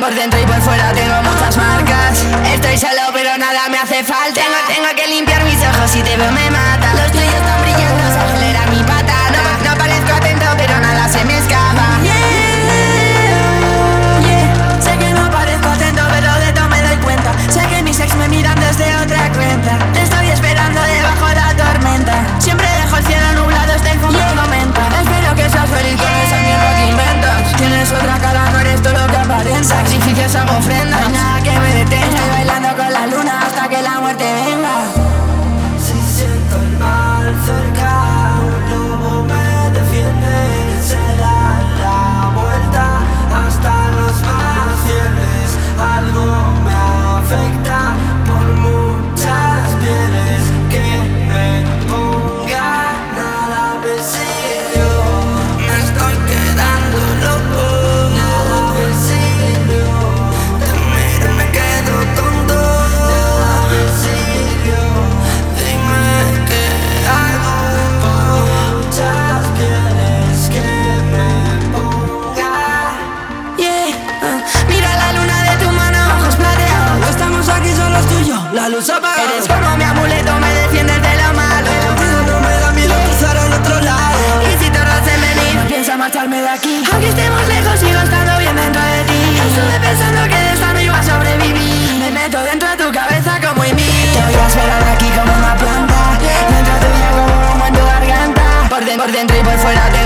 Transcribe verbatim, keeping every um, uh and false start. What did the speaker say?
Por dentro y por fuera tengo muchas marcas. Estoy solo pero nada me hace falta. Tengo, tengo que limpiar mis ojos, si te veo me mata. Los tuyos están brillando, se acelera mi pata. No, no parezco atento pero nada se me escapa. Yeah, yeah. Sé que no parezco atento pero de todo me doy cuenta. Sé que mis ex me miran desde otra cuenta. Te estoy esperando debajo de la tormenta. Siempre dejo el cielo nublado, estoy fumando menta. Espero que seas feliz con esa mierda que inventas. Tienes otra cara, no eres todo lo que aparenta. Sacrificios hago ofrendas, no hay nada que me detenga. Estoy bailando con la luna hasta que la muerte venga. Si siento el mal cerca, un lobo me defiende. Se da la vuelta hasta los más fieles. Algo me afecta por muchas pieles. Que me ponga nada me sirvió. Me estoy quedando loco. Nada me sirvió. Te miro y me quedo tonto. Nada me sirvió. Dime qué hago por muchas pieles. Que me ponga. Yeah, uh, mira la luna de tu mano, ojos plateados. No estamos aquí solos tú y yo, la luz apaga. Eres como mi amuleto, me defiendes de lo malo. Contigo no me da miedo cruzar al otro lado. Y si tardas en venir, no pienso marcharme de aquí. Aunque estemos lejos, sigo estando bien dentro de ti. Estuve pensando que de esta no iba a sobrevivir. Me meto dentro de tu cabeza como en mí. Te voy a esperar aquí como una planta. Dentro tuya como humo en tu garganta. Por, de- por dentro y por fuera te